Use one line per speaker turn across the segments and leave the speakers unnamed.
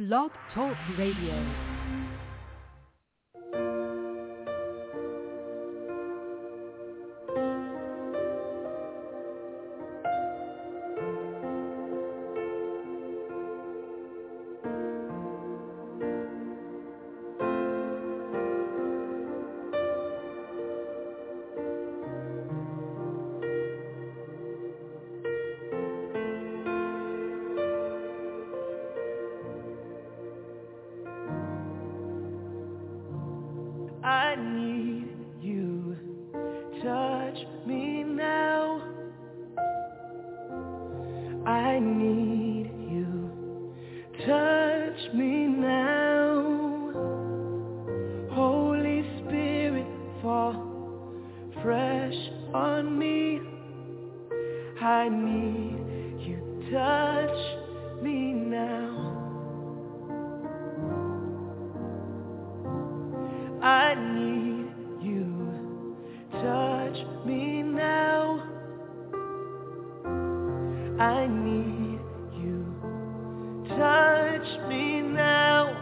Blog Talk Radio.
I need you, touch me now. I need you, touch me now. Holy Spirit, fall fresh on me. I need you, touch me now. I need you, touch me now. I need you, touch me now.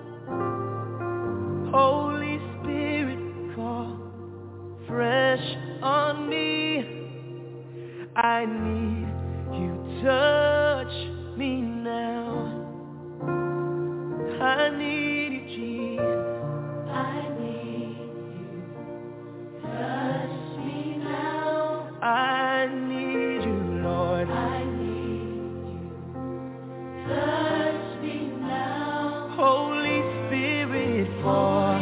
Holy Spirit, fall fresh on me. I need you, touch me now. I need you, Jesus. I need you, Lord. I need you. Touch me now. Holy Spirit, fall.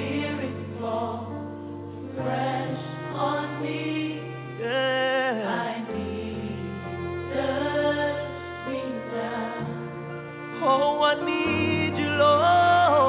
Fresh on me. Yeah. I need you. Touch me now. Oh, I need you, Lord.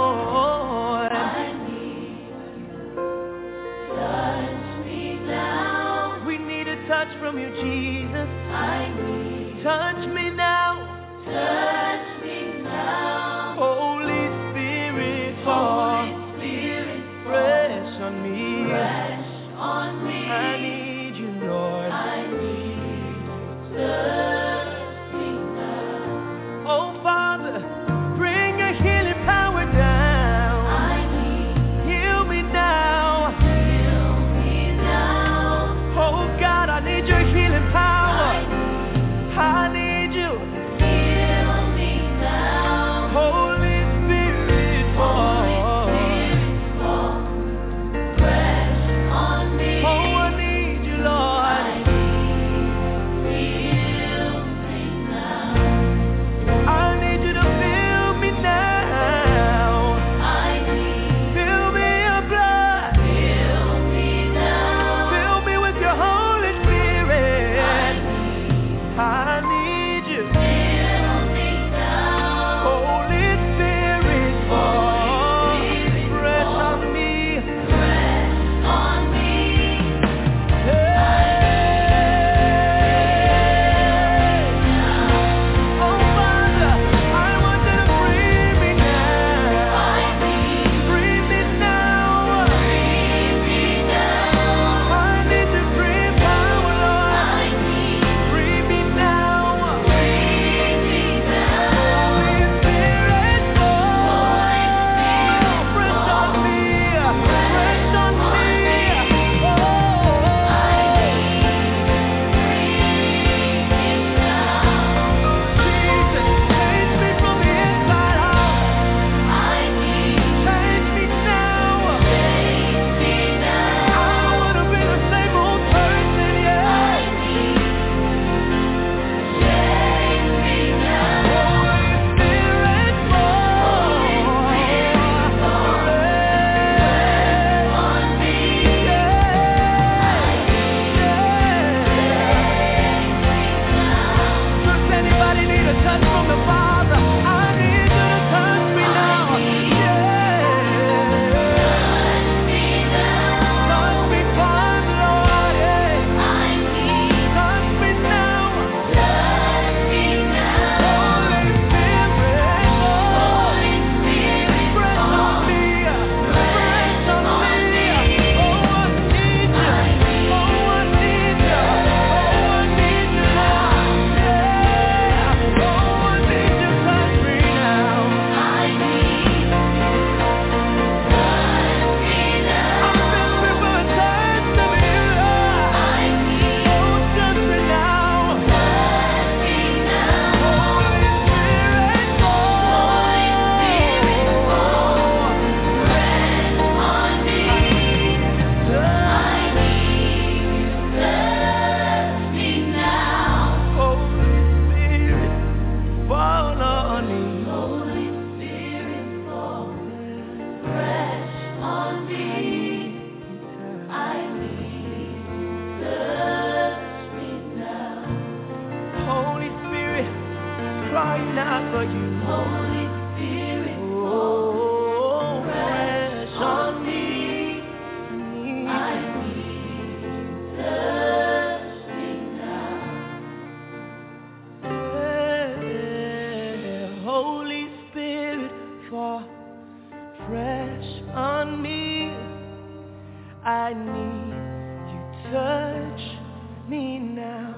I need you. Touch me now. We need a touch from you, Jesus. I need. Touch me now. Touch me now. Holy Spirit, fall. Holy Spirit, fresh on me. Fresh on me. I need you, Lord. I need you. Touch me now. Oh, Father, bring your healing power down. I need. Heal me now. Heal me now. Oh, God, I need your healing power. I need you, touch me now.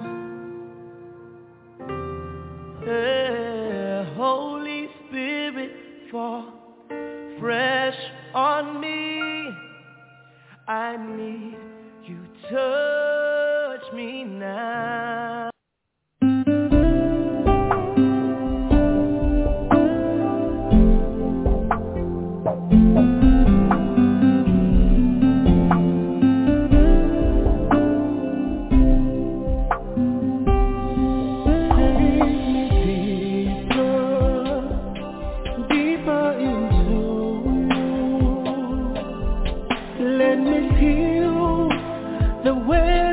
Holy Spirit, fall fresh on me. I need you, touch me now.
The way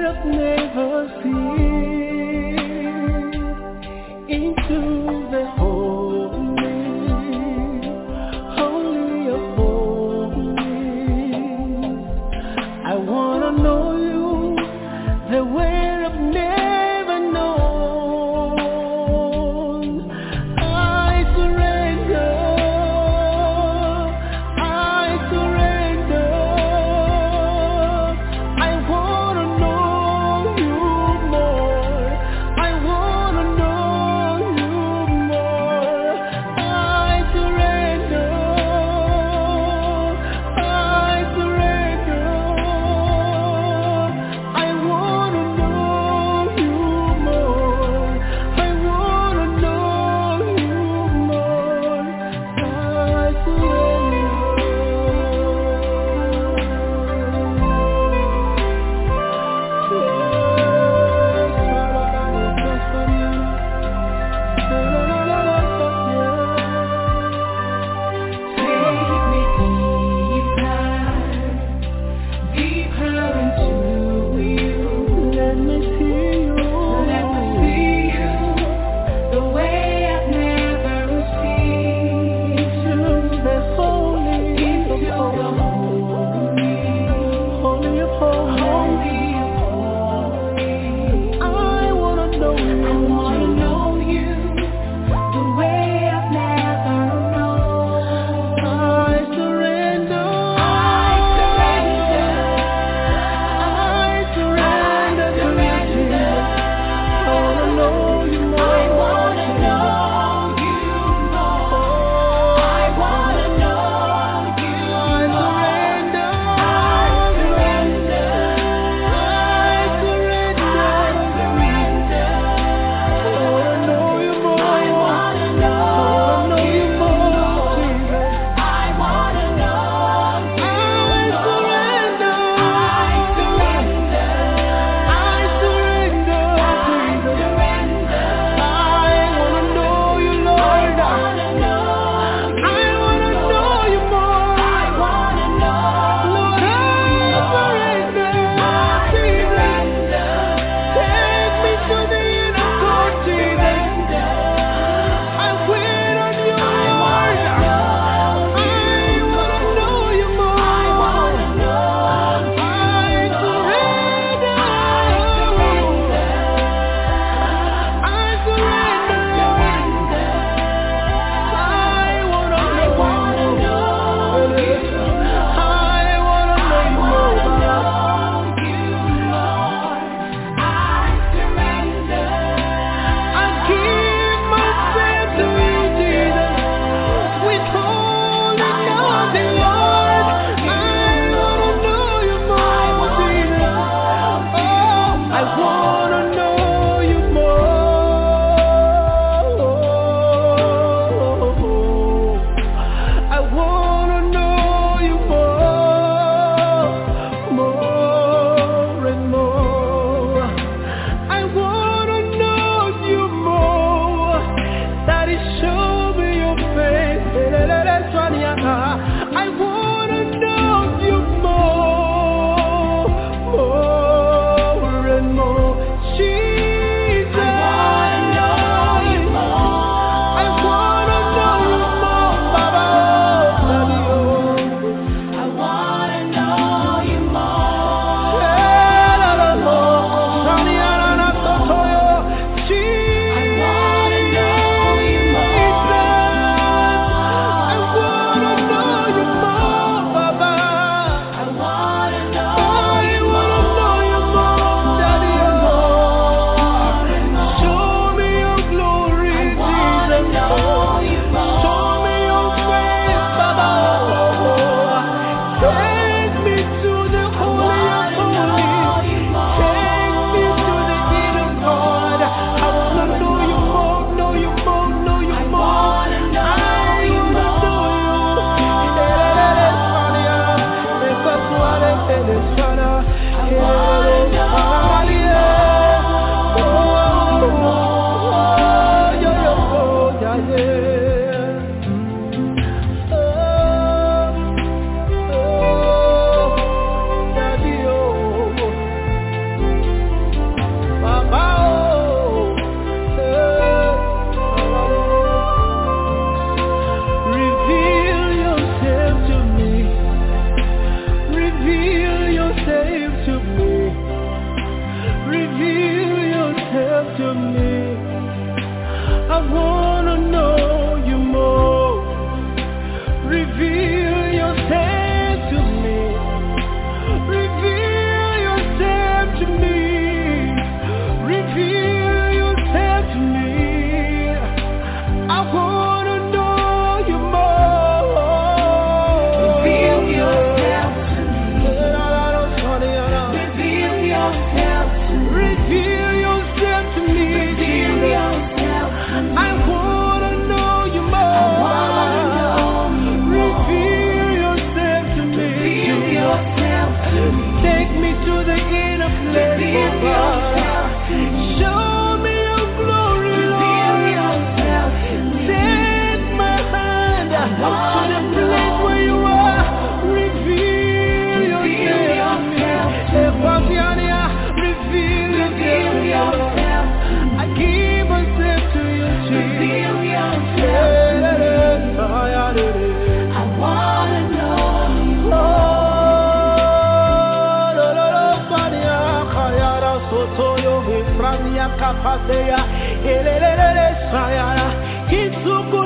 paseya elelele sayara kisuku.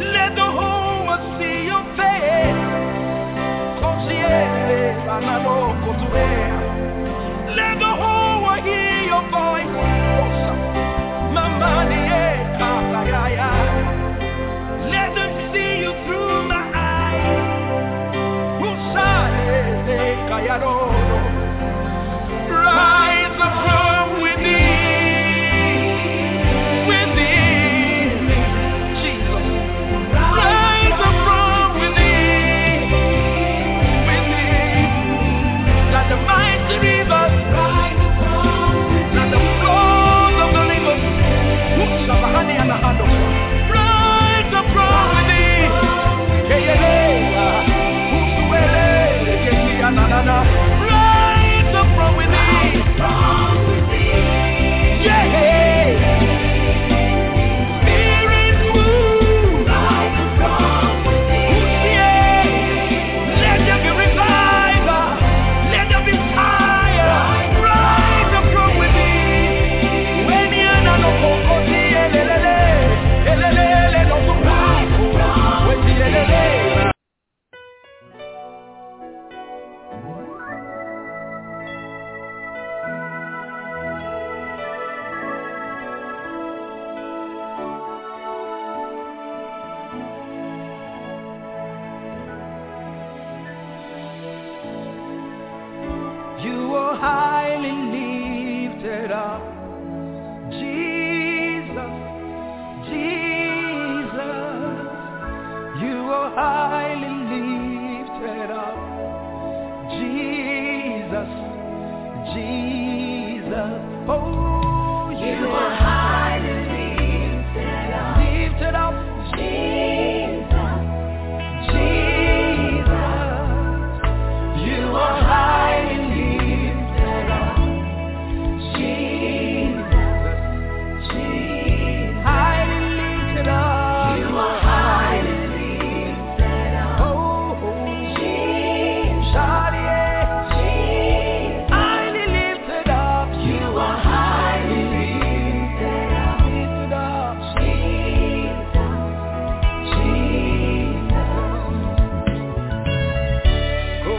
Let the whole world see your face. Let the whole world hear your voice. Let them see you through my eyes. Rise up from within Jesus. Rise up from within. Let the mighty rivers rise up. Let the flows of the rivers rise up from within. Rise up from within. Yeah. Spirit move. Rise up from within. Let there be revival. Let there be fire. Rise up from within. When you know no kokoti elele elele no supu. Weti elele. You are highly lifted up, Jesus, Jesus. You are highly lifted up, Jesus, Jesus. Oh, you are highly lifted up, Jesus, Jesus. You are highly lifted up, Jesus, Jesus. Highly lifted up. You are highly lifted up. Oh, Jesus, Jesus. Highly lifted up. You are highly lifted up. Lifted up, Jesus, Jesus. Oh,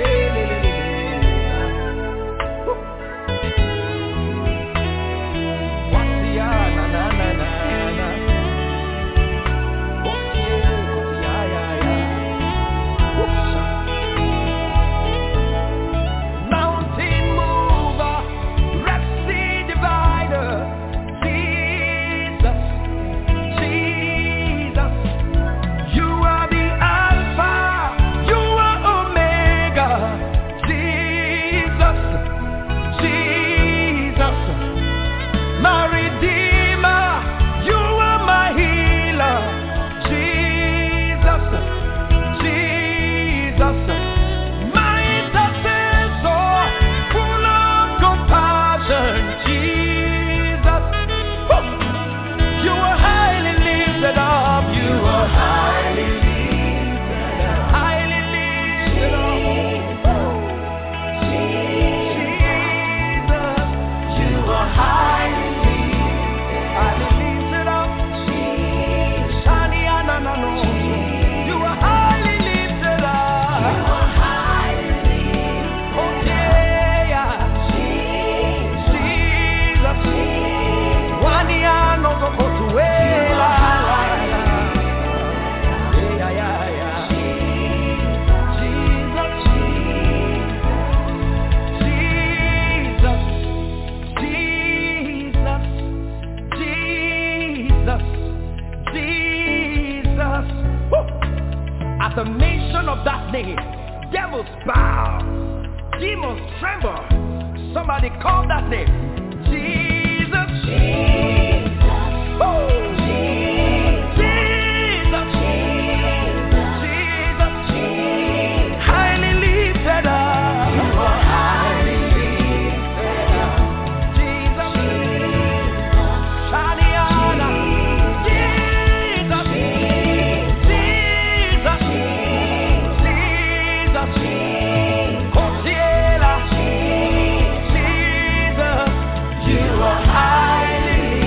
Mountain mover, Red Sea divider, Jesus, Jesus. You are the Alpha, you are Omega, Jesus, Jesus. My Redeemer, you are my healer, Jesus, Jesus. My intercessor, full of compassion, Jesus. Woo! You are highly lifted up, you are highly lifted up, highly lifted up. Jesus, you are highly lifted up, Shani Ananano. You are highly lifted up. Oh yeah, Jesus. Wani anozo kotuela. Yeah. Jesus, Jesus. Woo! At the mention of that name, devils bow, demons tremble. Somebody call that name, Jesus. Oh, Jesus. Highly lifted up. You are highly lifted up, Jesus. Shaniana. Jesus. Kosiela. Jesus. You are highly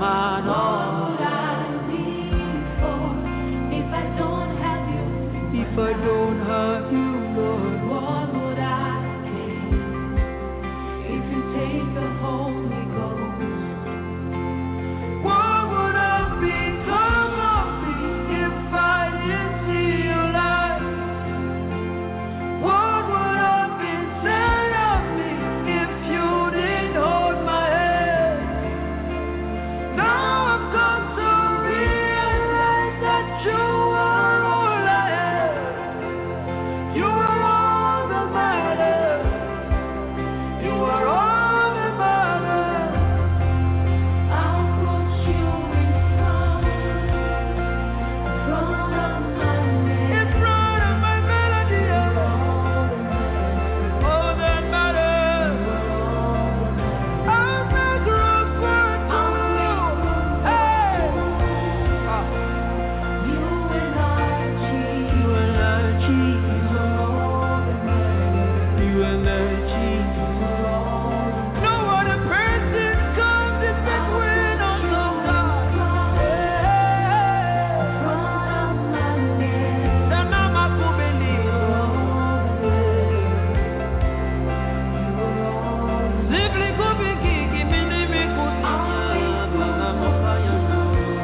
man, all I need for. If I don't have you, Lord, what would I take? If you take the Holy Ghost, what would have become of me if I didn't see your light? What would have been said of me if you didn't hold my hand? Now I've come to realize that you are all I have. You are all that matters. You are all that matters. I'll put you in front of my name. In front of my melody. All that matters. I'll make room for two. Hey! You and I, Jesus. You and I, Jesus. You and I, Jesus. No other person comes in between us, oh God. Sana makubaliwa. Simply kubikiki, mimi mikusi. Sana mafanya na.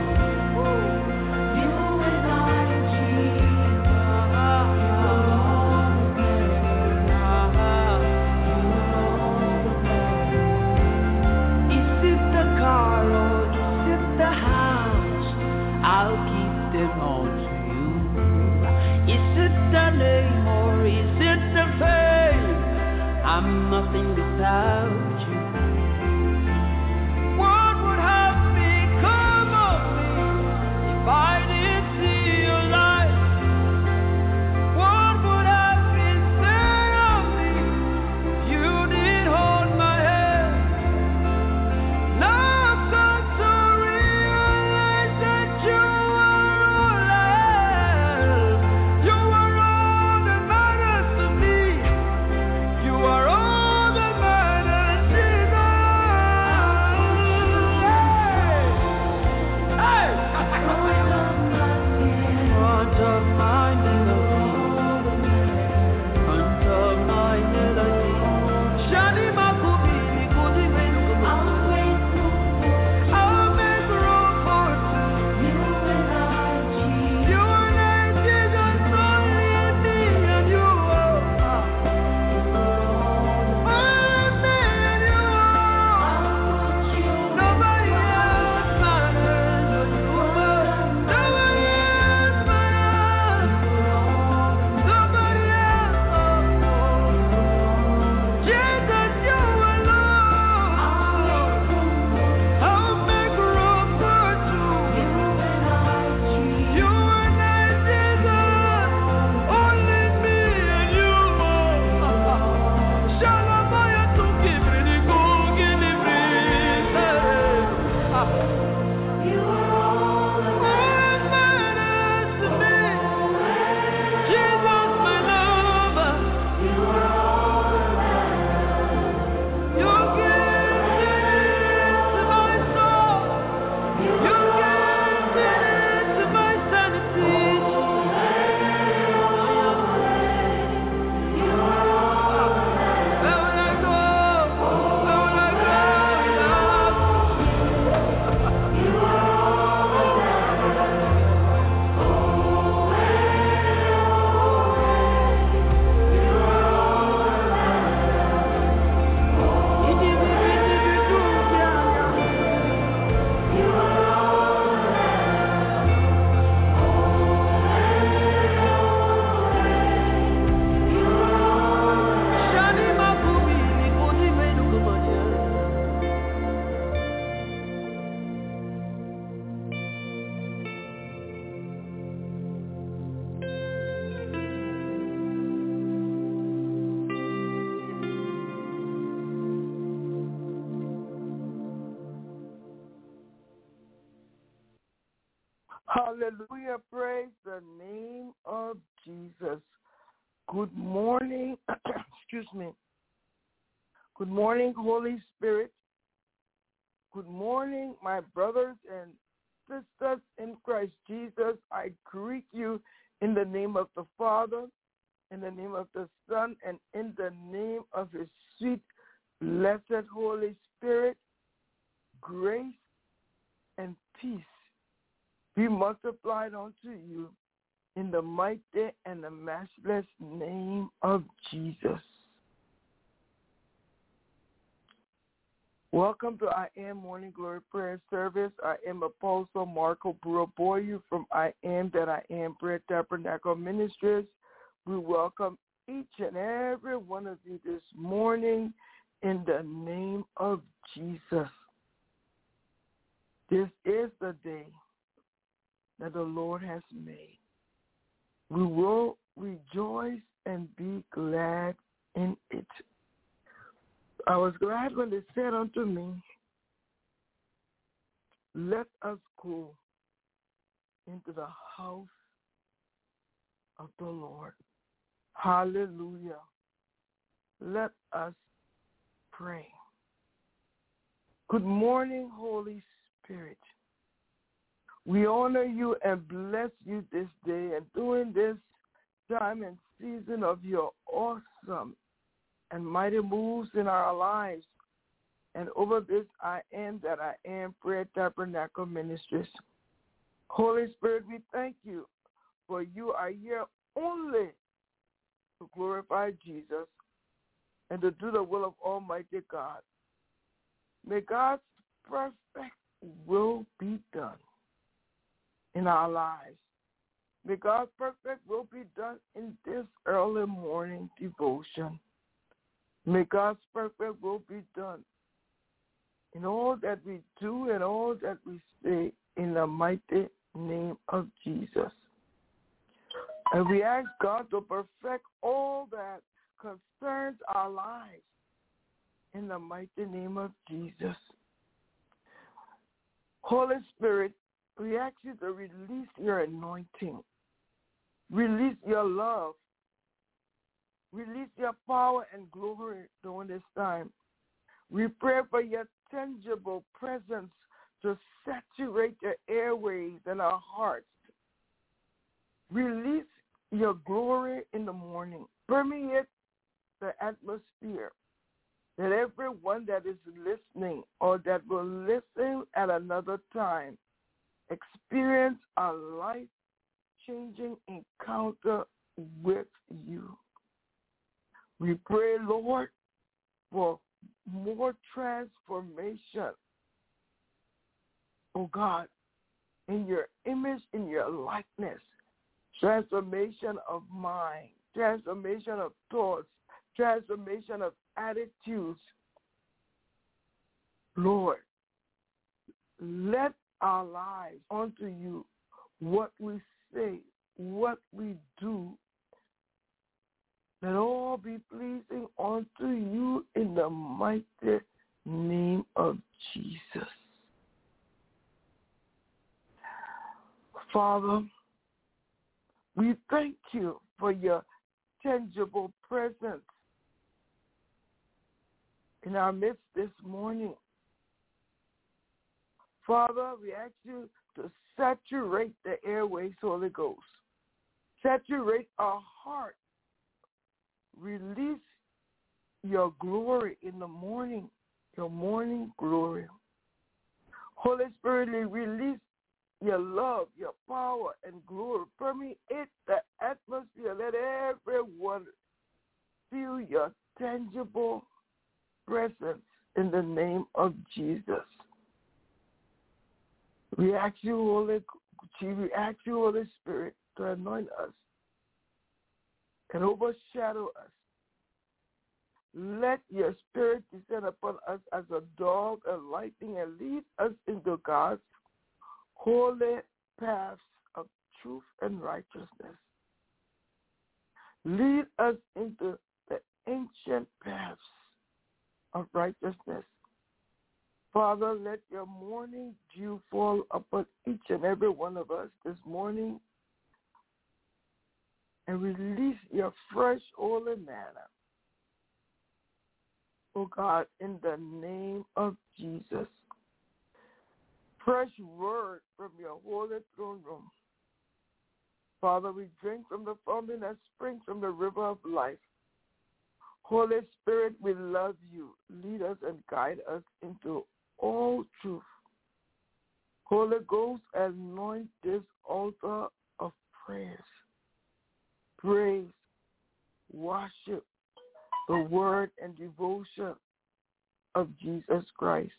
You and I, Jesus. Is it the car or is it the house? I'll keep them all to you. Is it the name or is it the fame? I'm nothing without you. What would have become of me if I didn't see your light? What would have been said of me if you didn't hold my hand? Now I've come to realize that you are all I have. You are all that matters to me. You are all that matters, Jesus. Hey! Front of my melody. Front of my melody. Shani makubili kudimenu kumana. I'll make room for two. You and I, Jesus, only me and you. Only me and you. Nobody else matters. Nobody else matters. Nobody else. Jesus, you alone. I'll make room for two. You and I, Jesus, only me and you. Shalamaya to give me the good, give me the you are all that matters to me. Jesus, my lover. You are all that matters. You give to my soul. You give to my sanity. Where will I go? Where will I go without you? Shani makubili kudimenu kumanya.
Hallelujah. Praise the name of Jesus. Good morning. Excuse me. Good morning, Holy Spirit. Good morning, my brothers and sisters in Christ Jesus. I greet you in the name of the Father, in the name of the Son, and in the name of his sweet, blessed Holy Spirit. Grace and peace be multiplied unto you in the mighty and the matchless name of Jesus. Welcome to I Am Morning Glory Prayer Service. I am Apostle Marco Buraboyu from I Am That I Am Prayer Tabernacle Ministries. We welcome each and every one of you this morning in the name of Jesus. This is the day that the Lord has made. We will rejoice and be glad in it. I was glad when they said unto me, let us go into the house of the Lord. Hallelujah. Let us pray. Good morning, Holy Spirit. We honor you and bless you this day and during this time and season of your awesome and mighty moves in our lives and over this I Am That I Am Prayer Tabernacle Ministries. Holy Spirit, we thank you for you are here only to glorify Jesus and to do the will of Almighty God. May God's perfect will be done in our lives. May God's perfect will be done in this early morning devotion. May God's perfect will be done in all that we do and all that we say in the mighty name of Jesus. And we ask God to perfect all that concerns our lives in the mighty name of Jesus. Holy Spirit, we ask you to release your anointing, release your love, release your power and glory during this time. We pray for your tangible presence to saturate the airways and our hearts. Release your glory in the morning. Permeate the atmosphere that everyone that is listening or that will listen at another time experience a life-changing encounter with you. We pray, Lord, for more transformation, oh God, in your image, in your likeness, transformation of mind, transformation of thoughts, transformation of attitudes. Lord, let our lives unto you, what we say, what we do, let all be pleasing unto you in the mighty name of Jesus. Father, we thank you for your tangible presence in our midst this morning. Father, we ask you to saturate the airways, Holy Ghost. Saturate our heart. Release your glory in the morning, your morning glory. Holy Spirit, release your love, your power, and glory. Permeate the atmosphere. Let everyone feel your tangible presence in the name of Jesus. We ask you, Holy Spirit, to anoint us and overshadow us. Let your spirit descend upon us as a dove and lightning and lead us into God's holy paths of truth and righteousness. Lead us into the ancient paths of righteousness. Father, let your morning dew fall upon each and every one of us this morning and release your fresh holy manna. Oh God, in the name of Jesus. fresh word from your holy throne room. Father, we drink from the fountain that springs from the river of life. Holy Spirit, we love you. Lead us and guide us into all truth. Holy Ghost, anoint this altar of prayers, praise, worship, the word and devotion of Jesus Christ.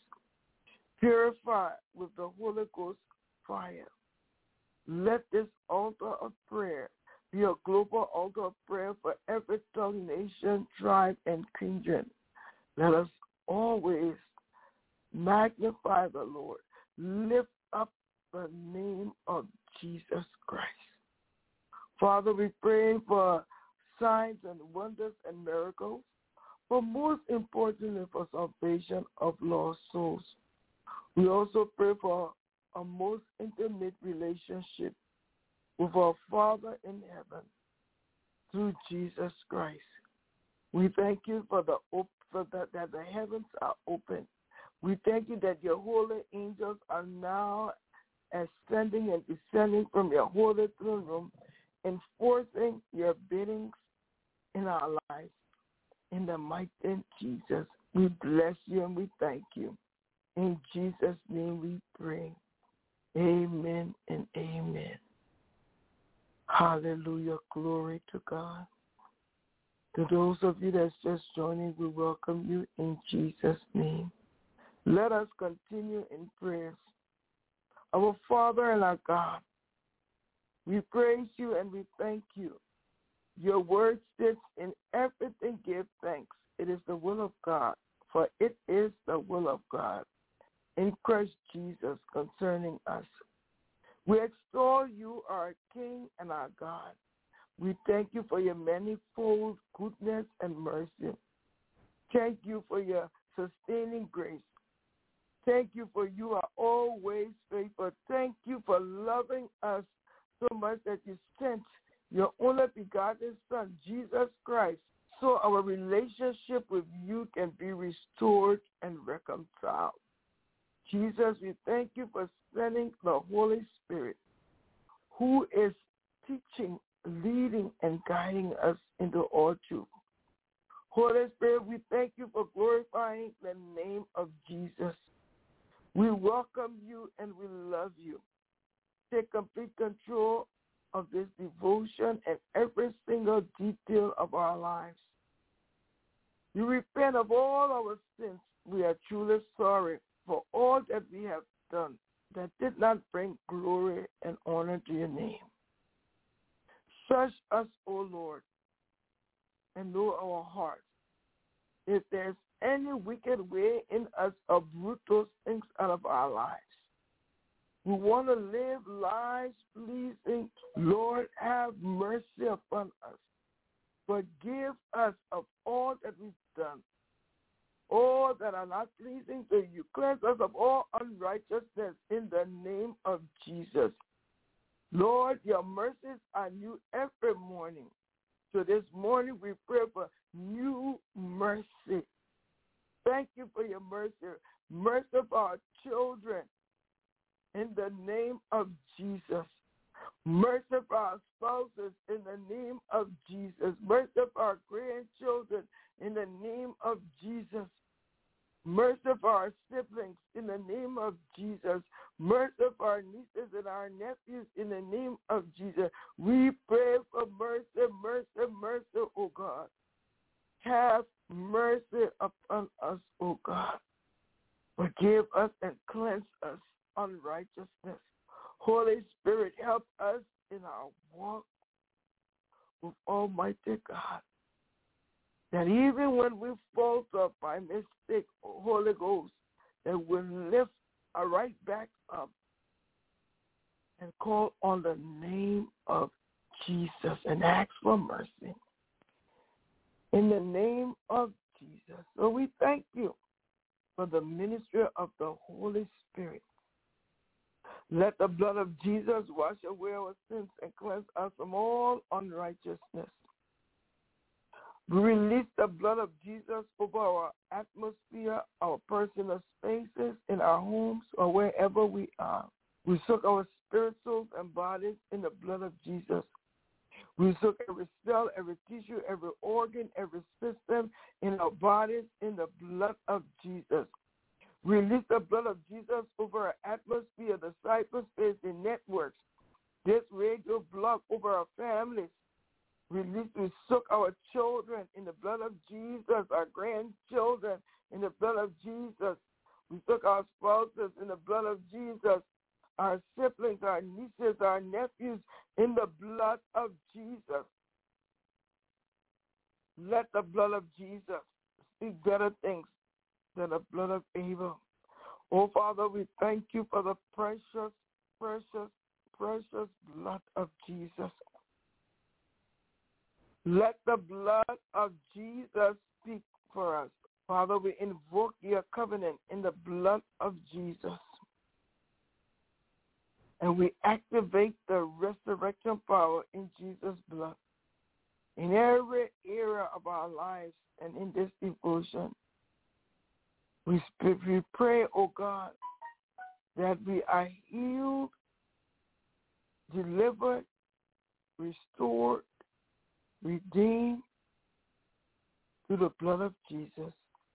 Purify with the Holy Ghost fire. Let this altar of prayer be a global altar of prayer for every tongue, nation, tribe, and kindred. Let us always magnify the Lord. Lift up the name of Jesus Christ. Father, we pray for signs and wonders and miracles, but most importantly for salvation of lost souls. We also pray for a most intimate relationship with our Father in heaven through Jesus Christ. We thank you for that the heavens are open. We thank you that your holy angels are now ascending and descending from your holy throne room, enforcing your biddings in our lives. In the mighty name of Jesus, we bless you and we thank you. In Jesus' name we pray. Amen and amen. Hallelujah. Glory to God. To those of you that's just joining, we welcome you in Jesus' name. Let us continue in prayers. Our Father and our God, we praise you and we thank you. Your word says, in everything give thanks. It is the will of God, for it is the will of God in Christ Jesus concerning us. We extol you, our King and our God. We thank you for your manifold goodness and mercy. Thank you for your sustaining grace. Thank you for you are always faithful. Thank you for loving us so much that you sent your only begotten Son, Jesus Christ, so our relationship with you can be restored and reconciled. Jesus, we thank you for sending the Holy Spirit, who is teaching, leading, and guiding us into all truth. Holy Spirit, we thank you for glorifying the name of Jesus. We welcome you and we love you. Take complete control of this devotion and every single detail of our lives. We repent of all our sins. We are truly sorry for all that we have done that did not bring glory and honor to your name. Search us, O Lord, and know our hearts. If there's any wicked way in us, uproot those things out of our lives. We want to live lives pleasing. Lord, have mercy upon us. Forgive us of all that we've done, all that are not pleasing to you. Cleanse us of all unrighteousness in the name of Jesus. Lord, your mercies are new every morning. So this morning we pray for new mercy. Thank you for your mercy. Mercy for our children in the name of Jesus. Mercy for our spouses in the name of Jesus. Mercy for our grandchildren in the name of Jesus. Mercy for our siblings in the name of Jesus. Mercy for our nieces and our nephews in the name of Jesus. We pray for mercy, mercy, mercy, O God. Have mercy upon us, O God. Forgive us and cleanse us unrighteousness. Holy Spirit, help us in our walk with Almighty God. That even when we falter by mistake, Holy Ghost, that we'll lift right back up and call on the name of Jesus and ask for mercy. In the name of Jesus. So we thank you for the ministry of the Holy Spirit. Let the blood of Jesus wash away our sins and cleanse us from all unrighteousness. We release the blood of Jesus over our atmosphere, our personal spaces, in our homes, or wherever we are. We soak our spirit, souls, and bodies in the blood of Jesus. We soak every cell, every tissue, every organ, every system in our bodies in the blood of Jesus. Release the blood of Jesus over our atmosphere, the cyberspace, the networks, this radio block over our families. Release, we soak our children in the blood of Jesus, our grandchildren in the blood of Jesus. We soak our spouses in the blood of Jesus, our siblings, our nieces, our nephews in the blood of Jesus. Let the blood of Jesus speak better things than the blood of Abel. Oh, Father, we thank you for the precious, precious, precious blood of Jesus. Let the blood of Jesus speak for us. Father, we invoke your covenant in the blood of Jesus. And we activate the resurrection power in Jesus' blood in every area of our lives and in this devotion. We pray, oh God, that we are healed, delivered, restored, redeemed through the blood of Jesus.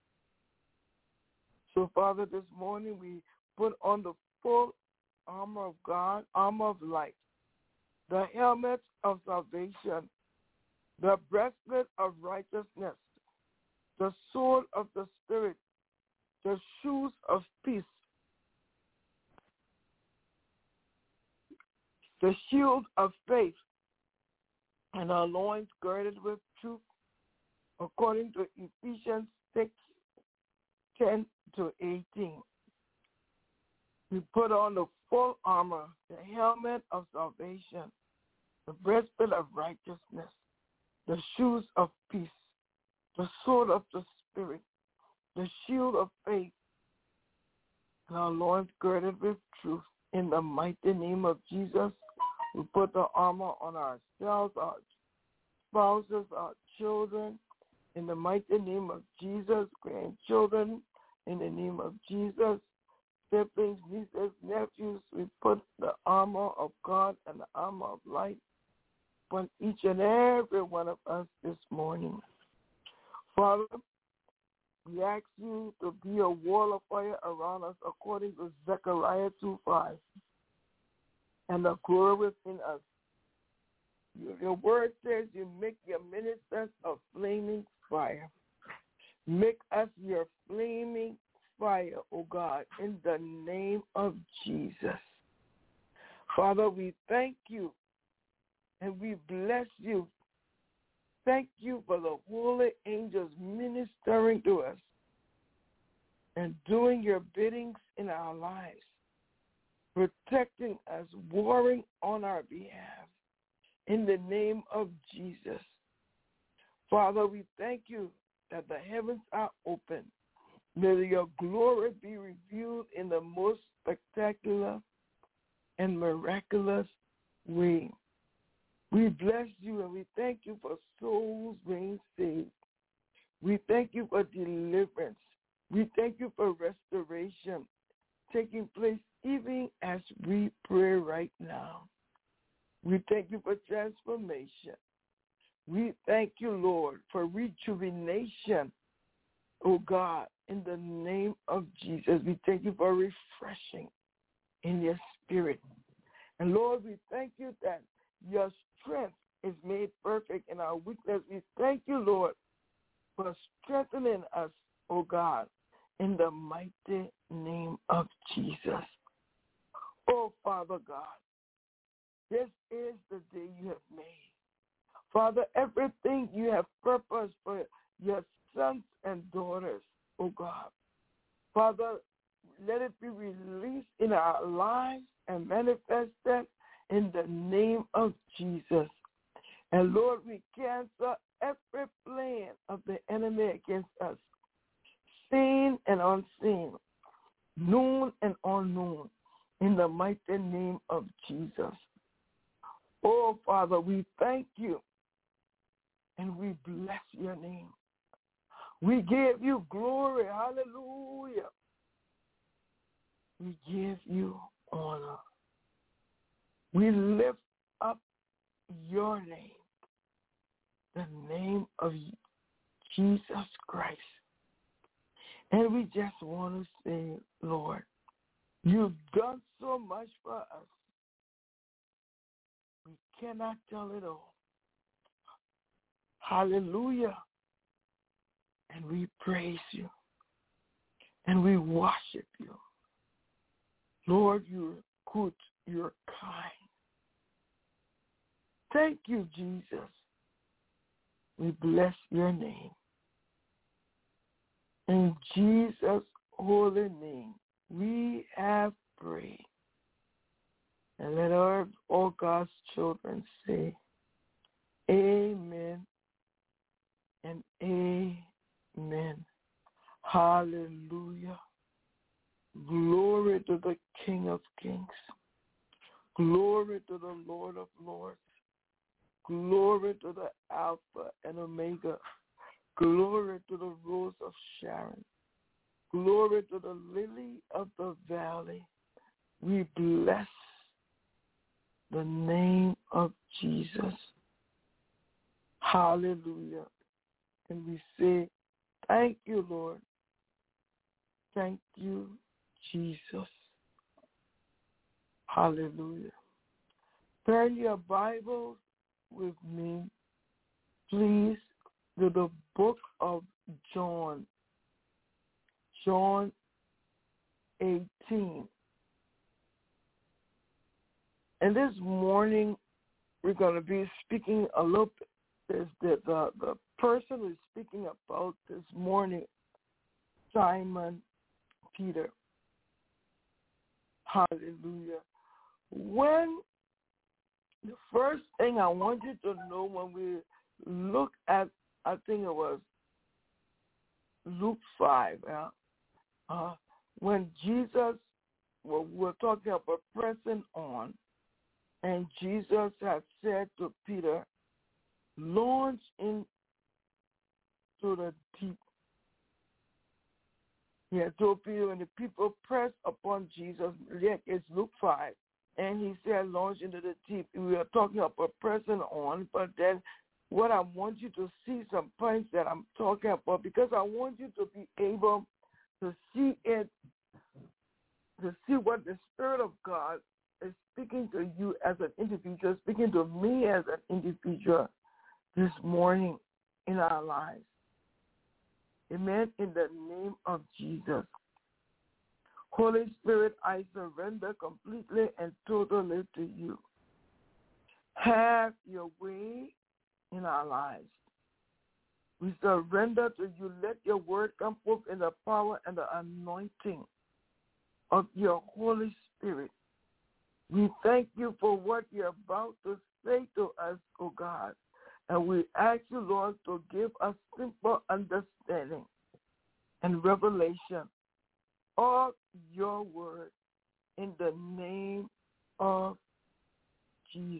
So, Father, this morning we put on the full armor of God, armor of light, the helmet of salvation, the breastplate of righteousness, the sword of the Spirit, the shoes of peace, the shield of faith, and our loins girded with truth, according to Ephesians 6:10-18. We put on the full armor, the helmet of salvation, the breastplate of righteousness, the shoes of peace, the sword of the Spirit, the shield of faith, and our loins girded with truth. In the mighty name of Jesus, we put the armor on ourselves, our spouses, our children. In the mighty name of Jesus, grandchildren. In the name of Jesus, siblings, nieces, nephews, we put the armor of God and the armor of light upon each and every one of us this morning. Father, we ask you to be a wall of fire around us according to Zechariah 2:5, and the glory within us. Your word says you make your ministers a flaming fire. Make us your flaming fire, O God, in the name of Jesus. Father, we thank you and we bless you. Thank you for the holy angels ministering to us and doing your biddings in our lives, protecting us, warring on our behalf, in the name of Jesus. Father, we thank you that the heavens are open. May your glory be revealed in the most spectacular and miraculous way. We bless you and we thank you for souls being saved. We thank you for deliverance. We thank you for restoration taking place even as we pray right now. We thank you for transformation. We thank you, Lord, for rejuvenation, oh God, in the name of Jesus. We thank you for refreshing in your spirit. And Lord, we thank you that your strength is made perfect in our weakness. We thank you, Lord, for strengthening us, oh God, in the mighty name of Jesus. Oh, Father God, this is the day you have made. Father, everything you have purposed for your sons and daughters, oh God. Father, let it be released in our lives and manifested in the name of Jesus. And Lord, we cancel every plan of the enemy against us, seen and unseen, known and unknown, in the mighty name of Jesus. Oh, Father, we thank you and we bless your name. We give you glory. Hallelujah. We give you honor. We lift up your name, the name of Jesus Christ. And we just want to say, Lord, you've done so much for us. We cannot tell it all. Hallelujah. And we praise you. And we worship you. Lord, you're good. You're kind. Thank you, Jesus. We bless your name. In Jesus' holy name, we have prayed. And let all God's children say, amen and amen. Hallelujah. Glory to the King of Kings. Glory to the Lord of Lords. Glory to the Alpha and Omega. Glory to the Rose of Sharon. Glory to the Lily of the Valley. We bless the name of Jesus. Hallelujah. And we say, thank you, Lord. Thank you, Jesus. Hallelujah. Turn your Bibles with me, please, to the book of John. John 18. And this morning, we're going to be speaking a little bit. The person who's speaking about this morning, Simon Peter. Hallelujah. When the first thing I want you to know when we look at, I think it was Luke 5, when Jesus, we're talking about pressing on, and Jesus had said to Peter, launch into the deep. He had told Peter, when the people pressed upon Jesus, it's Luke 5, and he said, launch into the deep. We are talking about pressing on, but then what I want you to see some points that I'm talking about, because I want you to be able to see it, to see what the Spirit of God is speaking to you as an individual, speaking to me as an individual this morning in our lives. Amen. In the name of Jesus. Holy Spirit, I surrender completely and totally to you. Have your way in our lives. We surrender to you. Let your word come forth in the power and the anointing of your Holy Spirit. We thank you for what you're about to say to us, O God. And we ask you, Lord, to give us simple understanding and revelation of your word in the name of Jesus.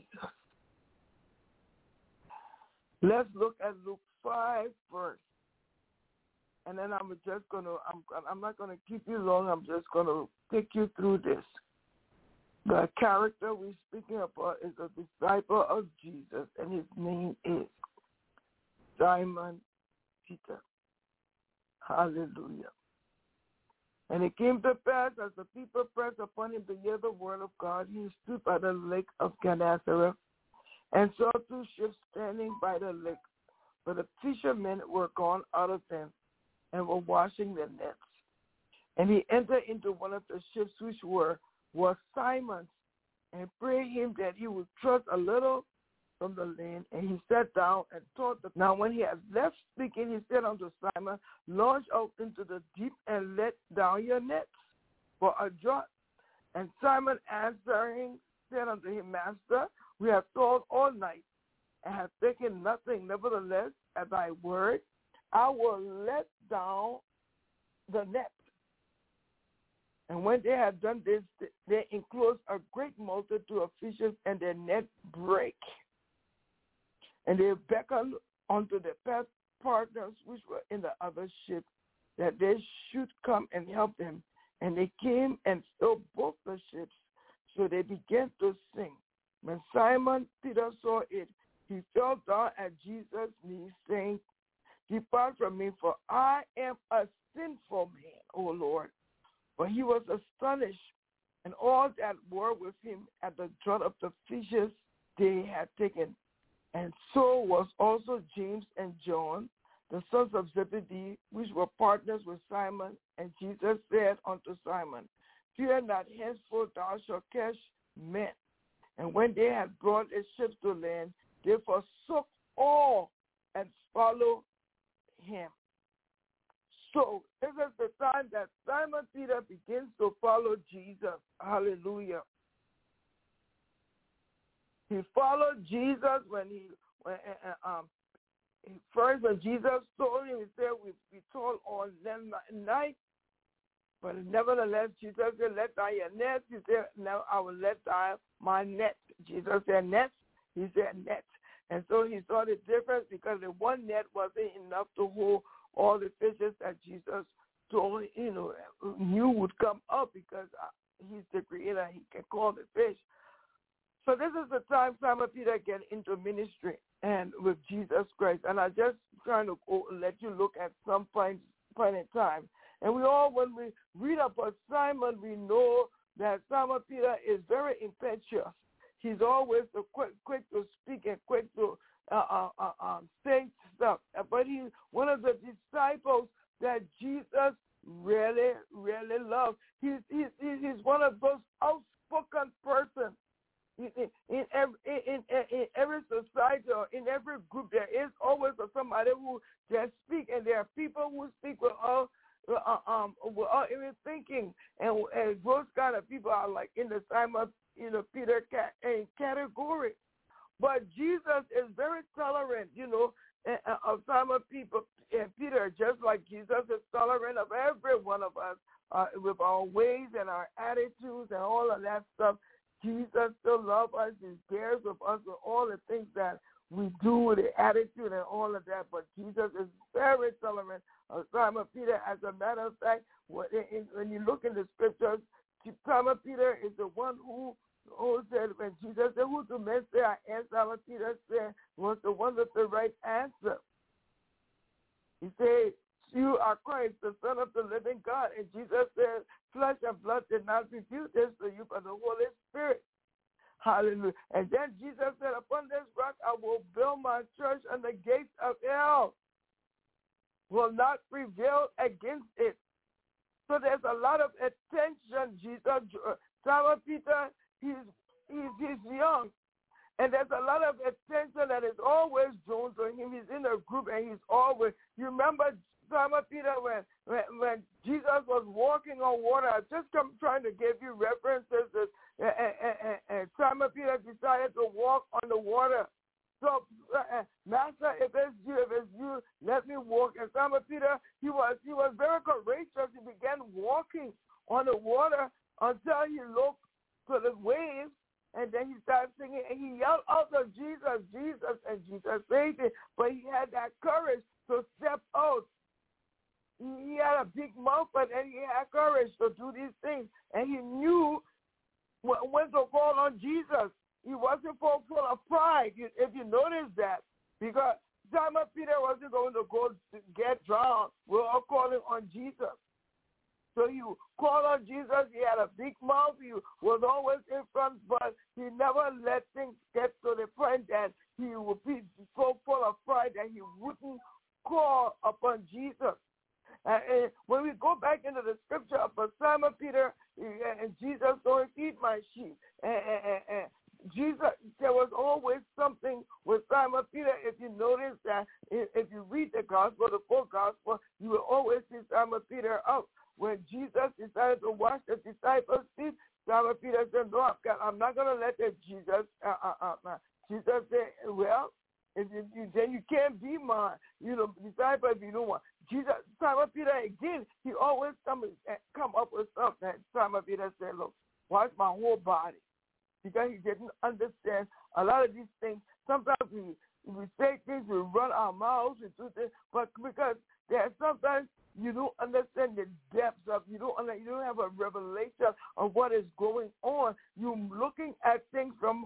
Let's look at Luke 5 first. And then I'm not going to keep you long. I'm just going to take you through this. The character we're speaking about is a disciple of Jesus, and his name is Simon Peter. Hallelujah. And it came to pass, as the people pressed upon him to hear the word of God, he stood by the lake of Gennesaret and saw two ships standing by the lake. But the fishermen were gone out of them and were washing their nets. And he entered into one of the ships, which was Simon's, and prayed him that he would thrust a little from the land. And he sat down and taught them. Now when he had left speaking, he said unto Simon, launch out into the deep and let down your nets for a draught. And Simon answering said unto him, Master, we have toiled all night and have taken nothing. Nevertheless, at thy word, I will let down the net. And when they had done this, they enclosed a great multitude of fishes, and their net brake. And they beckoned unto the past partners which were in the other ship, that they should come and help them. And they came and stole both the ships. So they began to sink. When Simon Peter saw it, he fell down at Jesus' knees, saying, Depart from me, for I am a sinful man, O Lord. But he was astonished, and all that were with him at the draught of the fishes they had taken. And so was also James and John, the sons of Zebedee, which were partners with Simon. And Jesus said unto Simon, Fear not, henceforth thou shalt catch men. And when they had brought the ships to land, they forsook all and followed him. So this is the time that Simon Peter begins to follow Jesus. Hallelujah. He followed Jesus when first when Jesus told him, he said, we told all night, but nevertheless, Jesus said, let down your nets. He said, now I will let down my net. Jesus said, net. He said, net. And so he saw the difference because the one net wasn't enough to hold all the fishes that Jesus told, knew would come up because he's the creator. He can call the fish. So this is the time Simon Peter get into ministry and with Jesus Christ. And I just trying to let you look at some point in time. And we all, when we read about Simon, we know that Simon Peter is very impetuous. He's always quick to speak and quick to say stuff. But he's one of the disciples that Jesus really, really loved. He's one of those outspoken persons. In every society or in every group, there is always somebody who just speak, and there are people who speak without even thinking, and those kind of people are like in the Simon Peter category. But Jesus is very tolerant, of Simon Peter, just like Jesus is tolerant of every one of us with our ways and our attitudes and all of that stuff. Jesus still loves us. He bears with us with all the things that we do, with the attitude and all of that. But Jesus is very tolerant of Simon Peter. As a matter of fact, when you look in the scriptures, Simon Peter is the one who said, when Jesus said, who do men say I am? Simon Peter said, was the one with the right answer. He said, you are Christ, the Son of the living God. And Jesus said, flesh and blood did not reveal this to you, but the Holy Spirit. Hallelujah. And then Jesus said, upon this rock I will build my church, and the gates of hell will not prevail against it. So there's a lot of attention. Simon Peter, he's young. And there's a lot of attention that is always drawn to him. He's in a group, and he's always, you remember Simon Peter, when Jesus was walking on water, I just trying to give you references. And Simon Peter decided to walk on the water. So, Master, if it's you, let me walk. And Simon Peter, he was very courageous. He began walking on the water until he looked to the waves, and then he started singing, and he yelled out to Jesus, Jesus, and Jesus saved him. But he had that courage to step out. He had a big mouth, but then he had courage to do these things. And he knew when to call on Jesus. He wasn't full of pride, if you notice that. Because Simon Peter wasn't going to go to get drowned. We're all calling on Jesus. So you call on Jesus. He had a big mouth. He was always in front, but he never let things get to the point that he would be so full of pride that he wouldn't call upon Jesus. And when we go back into the scripture of Simon Peter and Jesus going, feed my sheep. And Jesus, there was always something with Simon Peter. If you notice that, if you read the gospel, the full gospel, you will always see Simon Peter out. When Jesus decided to wash the disciples' feet, Simon Peter said, no, I'm not going to let that Jesus. Jesus said, well, then you can't be my, disciple if you don't want. Jesus, Simon Peter, again, he always come up with something. Simon Peter said, look, wash my whole body. Because he didn't understand a lot of these things. Sometimes we say things, we run our mouths, we do things, but because there's sometimes you don't understand the depths of, you don't have a revelation of what is going on. You're looking at things from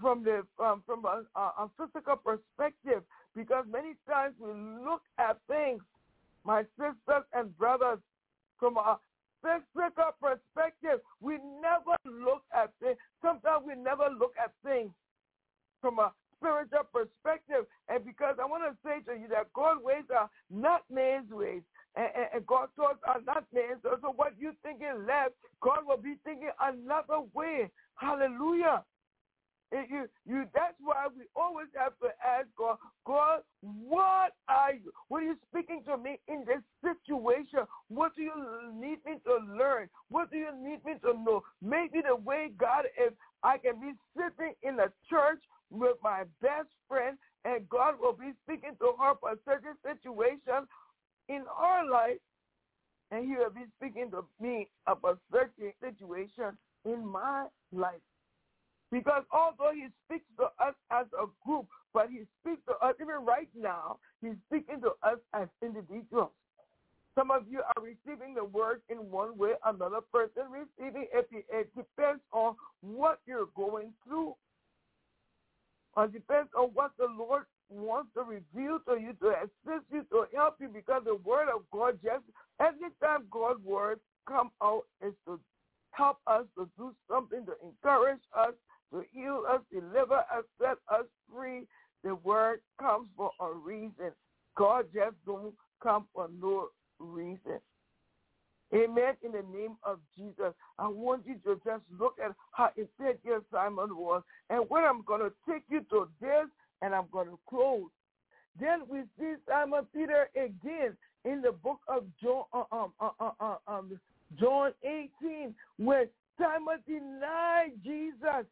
a physical perspective, because many times we look at things, my sisters and brothers, from a physical perspective. We never look at things. Sometimes we never look at things from a spiritual perspective. And because I want to say to you that God's ways are not man's ways. And God's thoughts are not man's. So what you thinking left, God will be thinking another way. Hallelujah. That's why we always have to ask God, God, what are you speaking to me in this situation? What do you need me to learn? What do you need me to know? Maybe the way, God, if I can be sitting in a church with my best friend and God will be speaking to her for a certain situation in her life, and he will be speaking to me about a certain situation in my life. Because although he speaks to us as a group, but he speaks to us, even right now, he's speaking to us as individuals. Some of you are receiving the word in one way, another person receiving it. It depends on what you're going through. It depends on what the Lord wants to reveal to you, to assist you, to help you, because the word of God, just every time God's word come out, is to help us, to do something, to encourage us, to heal us, deliver us, set us free. The word comes for a reason. God just don't come for no reason. Amen. In the name of Jesus, I want you to just look at how effective Simon was. And when I'm going to take you to this, and I'm going to close. Then we see Simon Peter again in the book of John 18, when Simon denied Jesus.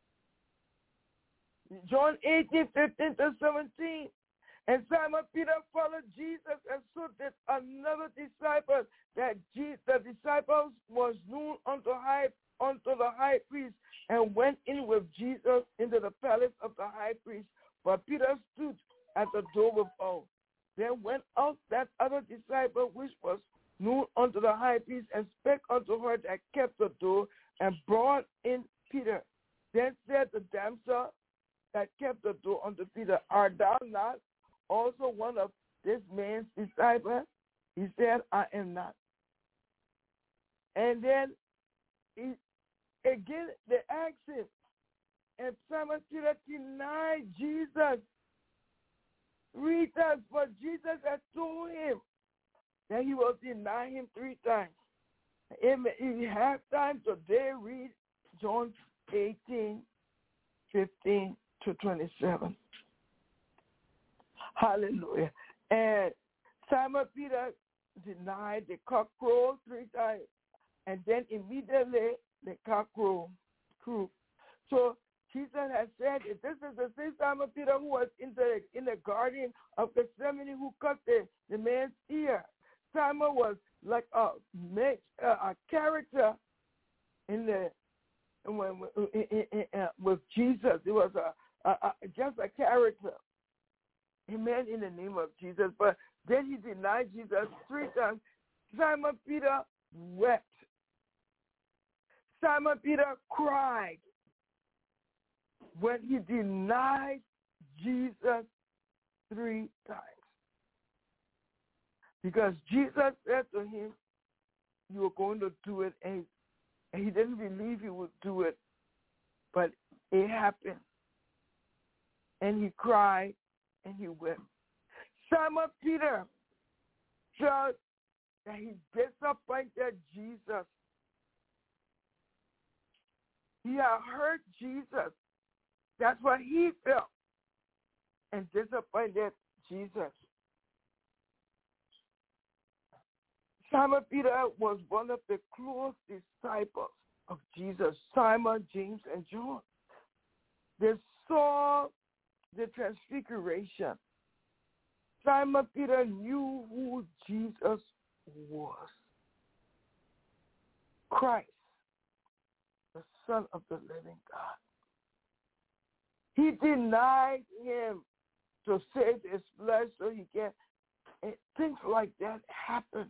John 18, 15 to 17. And Simon Peter followed Jesus, and so did another disciple, that the disciples was known unto the high priest, and went in with Jesus into the palace of the high priest. But Peter stood at the door without. Then went out that other disciple, which was known unto the high priest, and spake unto her that kept the door, and brought in Peter. Then said the damsel that kept the door unto Peter, art thou not also one of this man's disciples? He said, I am not. And then again they asked him, and Simon Peter denied Jesus 3 times, but Jesus had told him that he will deny him 3 times. If you have time today, read John 18, 15 to 27. Hallelujah. And Simon Peter denied. The cock crowed 3 times, and then immediately the cock crowed. So Jesus has said, if this is the same Simon Peter who was in the garden of Gethsemane, who cut the man's ear. Simon was like a character with Jesus. It was just a character. Amen, in the name of Jesus. But then he denied Jesus 3 times. Simon Peter wept. Simon Peter cried when he denied Jesus 3 times. Because Jesus said to him, you were going to do it, and he didn't believe he would do it, but it happened. And he cried and he wept. Simon Peter felt that he disappointed Jesus. He had hurt Jesus. That's what he felt, and disappointed Jesus. Simon Peter was one of the close disciples of Jesus, Simon, James, and John. They saw the transfiguration. Simon Peter knew who Jesus was. Christ, the Son of the living God. He denied him to save his flesh so he can. And things like that happen.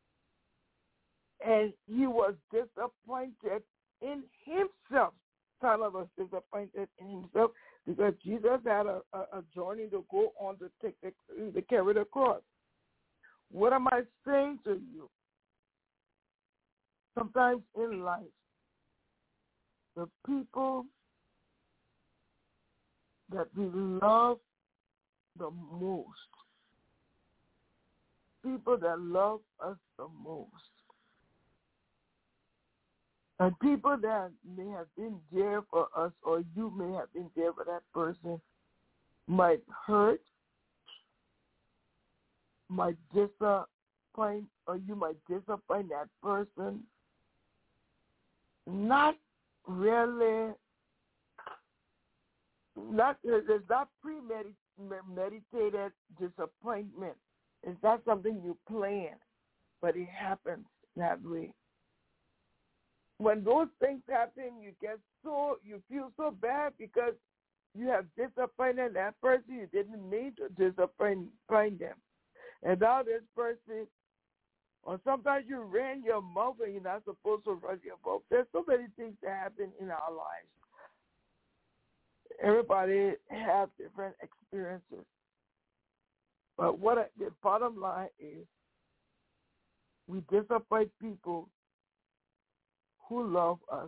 And he was disappointed in himself. Tyler was disappointed in himself because Jesus had a journey to go on to carry the cross. What am I saying to you? Sometimes in life, the people that we love the most, people that love us the most, and people that may have been there for us, or you may have been there for that person, might hurt, might disappoint, or you might disappoint that person. Not really, it's not premeditated disappointment. It's not something you plan, but it happens that way. When those things happen, you feel so bad because you have disappointed that person. You didn't mean to disappoint them. And now this person, or sometimes you ran your mouth and you're not supposed to run your mouth. There's so many things that happen in our lives. Everybody has different experiences. But the bottom line is, we disappoint people who love us.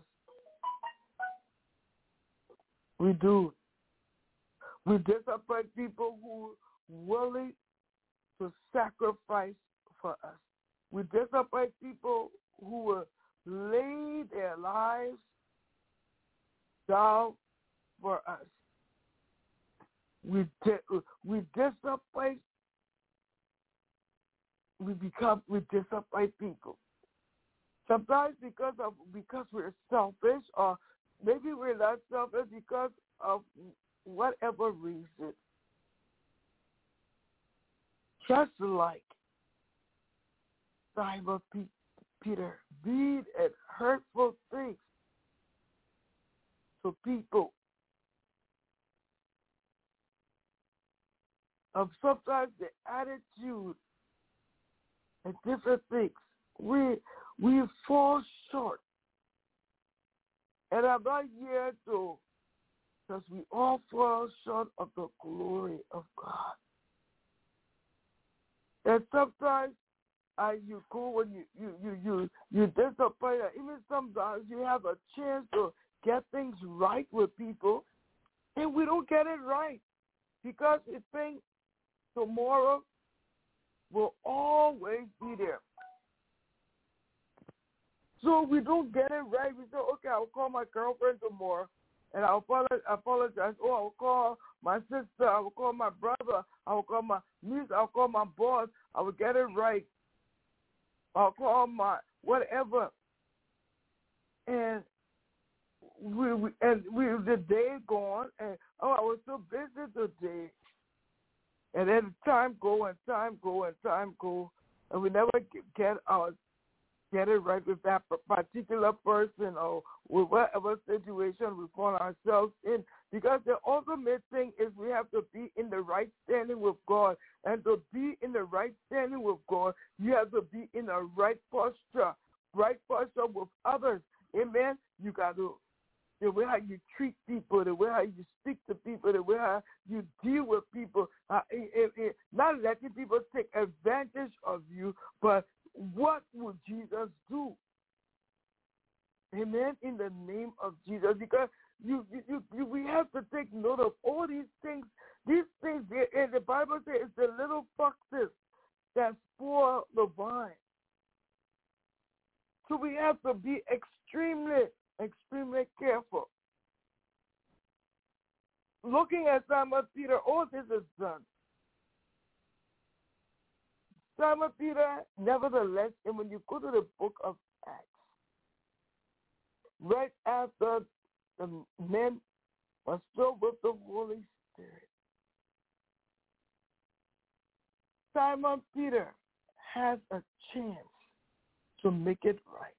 We do. We disappoint people who are willing to sacrifice for us. We disappoint people who will lay their lives down for us. We disappoint. We disappoint people. Sometimes because we're selfish, or maybe we're not selfish because of whatever reason. Just like Simon Peter did and hurtful things to people. Of sometimes the attitude and different things. We fall short. And I'm not here to, because we all fall short of the glory of God. And sometimes you go when you disappoint. Even sometimes you have a chance to get things right with people, and we don't get it right because we think tomorrow will always be there. So we don't get it right. We say, okay, I'll call my girlfriend tomorrow, and I'll apologize. Oh, I'll call my sister. I will call my brother. I will call my niece. I'll call my boss. I will get it right. I'll call my whatever. And the day gone, and I was so busy today. And then time go, and we never get it right with that particular person or with whatever situation we find ourselves in. Because the ultimate thing is we have to be in the right standing with God. And to be in the right standing with God, you have to be in a right posture with others. Amen? You got to, the way how you treat people, the way how you speak to people, the way how you deal with people, not letting people take advantage of you, but what would Jesus do? Amen. In the name of Jesus, because we have to take note of all these things. These things, the Bible says, it's the little foxes that spoil the vine. So we have to be extremely, extremely careful. Looking at Simon Peter, all this is done. Simon Peter, nevertheless, and when you go to the book of Acts, right after the men were filled with the Holy Spirit, Simon Peter has a chance to make it right.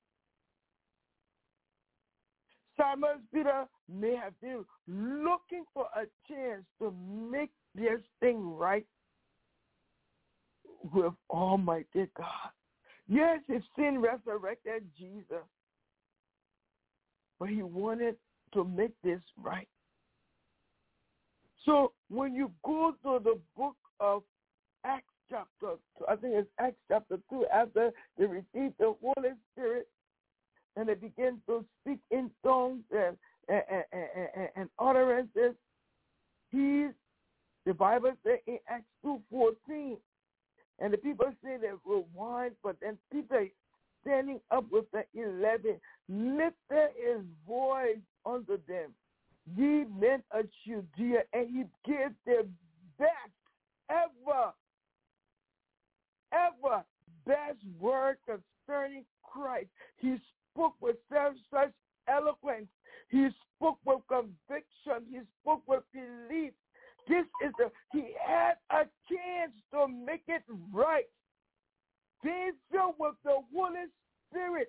Simon Peter may have been looking for a chance to make this thing right with Almighty God. Yes, his sin resurrected Jesus, but he wanted to make this right. So when you go to the book of Acts chapter 2, I think it's Acts chapter 2, after they received the Holy Spirit and they begin to speak in tongues and utterances, the Bible says in Acts 2:14, and the people say they were wine, but then Peter, standing up with the 11, lifted his voice unto them, ye men of Judea, and he gave their best, ever best word concerning Christ. He spoke with such eloquence. He spoke with conviction. He spoke with belief. He had a chance to make it right. Being filled with the Holy Spirit,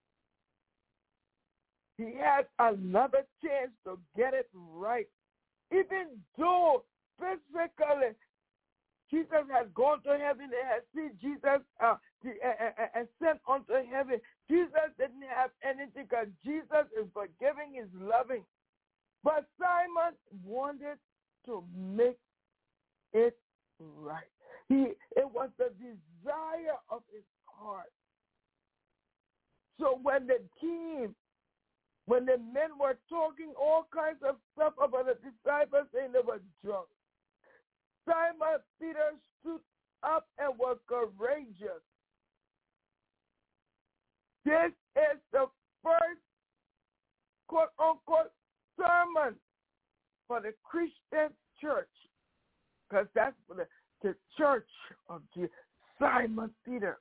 he had another chance to get it right. Even though physically Jesus had gone to heaven, they had seen Jesus ascend unto heaven. Jesus didn't have anything because Jesus is forgiving, is loving. But Simon wanted to make it right. It was the desire of his heart. So when the men were talking all kinds of stuff about the disciples saying they were drunk, Simon Peter stood up and was courageous. This is the first quote-unquote sermon for the Christian church, because that's for the church of Simon Peter.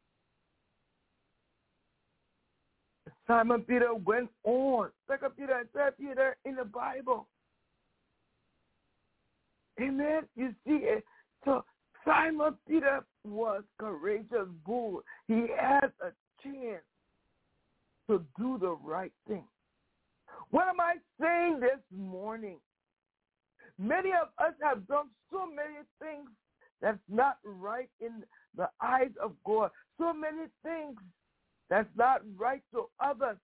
Simon Peter went on. 2 Peter and 3 Peter in the Bible. Amen. You see it. So Simon Peter was courageous, bold. He had a chance to do the right thing. What am I saying this morning? Many of us have done so many things that's not right in the eyes of God. So many things that's not right to others.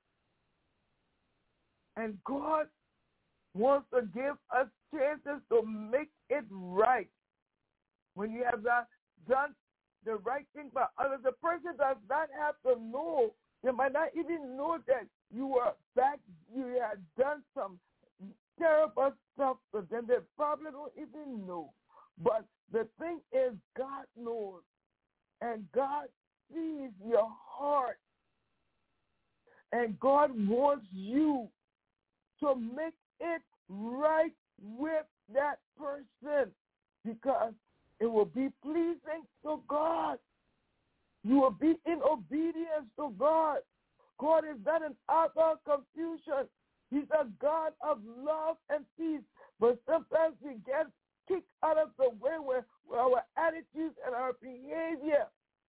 And God wants to give us chances to make it right. When you have not done the right thing by others, the person does not have to know. They might not even know that you had done some terrible stuff to them. They probably don't even know. But the thing is, God knows. And God sees your heart. And God wants you to make it right with that person, because it will be pleasing to God. You will be in obedience to God. God is not an author of confusion. He's a God of love and peace. But sometimes we get kicked out of the way with our attitudes and our behavior.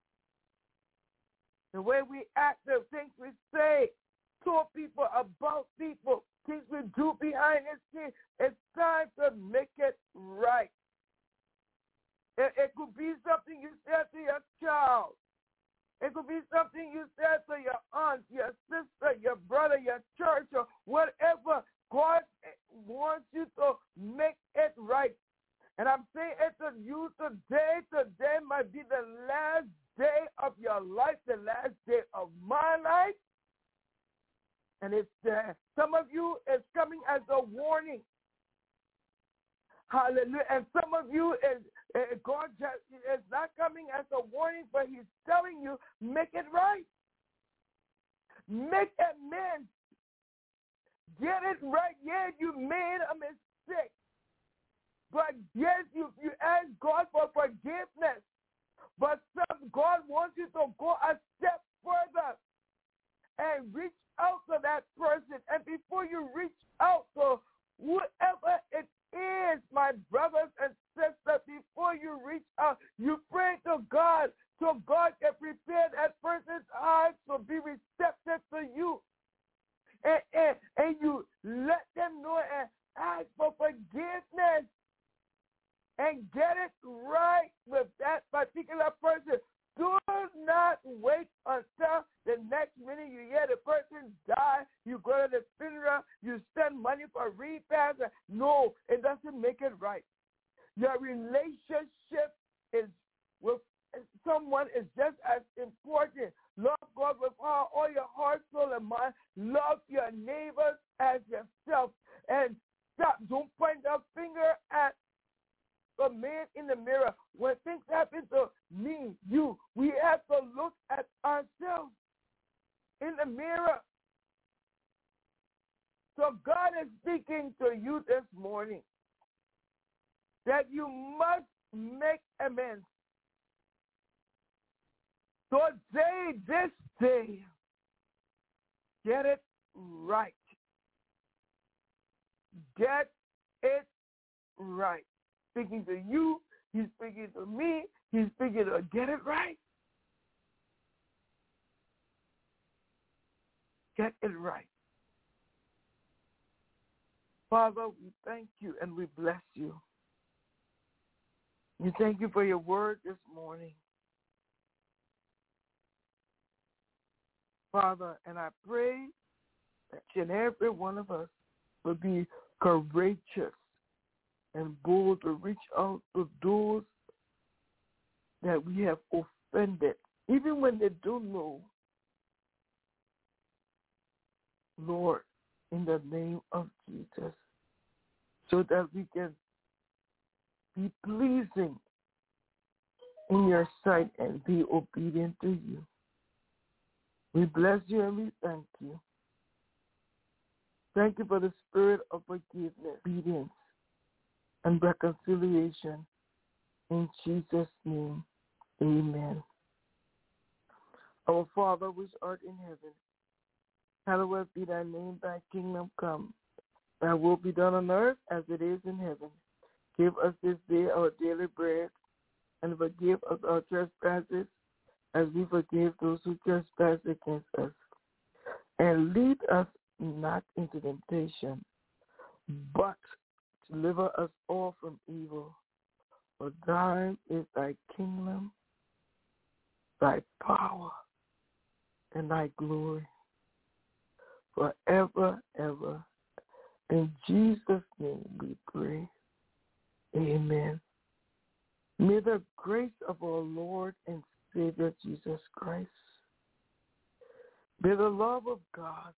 The way we act, the things we say, to people, about people, things we do behind the scenes. It's time to make it right. It could be something you said to your child. It could be something you said to your aunt, your sister, your brother, your church, or whatever. God wants you to make it right. And I'm saying it to you today. Today might be the last day of your life, the last day of my life. And it's some of you, it's coming as a warning. Hallelujah. And some of you, God is not coming as a warning, but he's telling you, make it right. Make amends. Get it right. Yeah, you made a mistake. But yes, you ask God for forgiveness. But God wants you to go a step further and reach out to that person. And before you reach out to whoever it is, my brothers and sisters, before you reach out, you pray to God so God can prepare that person's heart to be receptive to you. And you let them know and ask for forgiveness. And in the mirror. So God is speaking to you this morning that you must make amends. Today, this day, get it right. Get it right. Speaking to you, he's speaking to me, he's speaking to get it right. Get it right. Father, we thank you and we bless you. We thank you for your word this morning. Father, and I pray that each and every one of us will be courageous and bold to reach out to those that we have offended, even when they don't know. Lord, in the name of Jesus, so that we can be pleasing in your sight and be obedient to you. We bless you and we thank you. Thank you for the spirit of forgiveness, obedience, and reconciliation. In Jesus' name, amen. Our Father, which art in heaven, hallowed be thy name, thy kingdom come. Thy will be done on earth as it is in heaven. Give us this day our daily bread, and forgive us our trespasses, as we forgive those who trespass against us. And lead us not into temptation, but deliver us all from evil. For thine is thy kingdom, thy power, and thy glory, forever, ever. In Jesus' name we pray. Amen. May the grace of our Lord and Savior Jesus Christ, may the love of God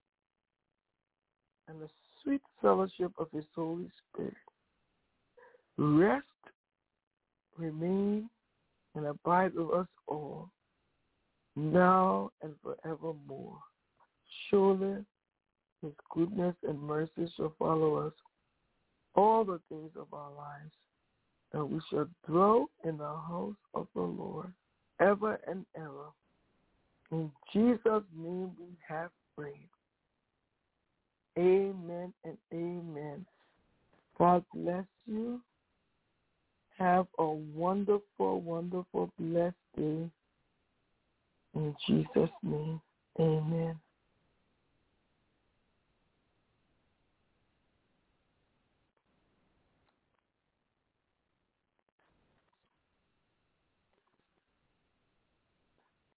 and the sweet fellowship of his Holy Spirit rest, remain, and abide with us all, now and forevermore. Surely his goodness and mercy shall follow us all the days of our lives, and we shall dwell in the house of the Lord ever and ever. In Jesus' name we have prayed. Amen and amen. God bless you. Have a wonderful, wonderful, blessed day. In Jesus' name, amen.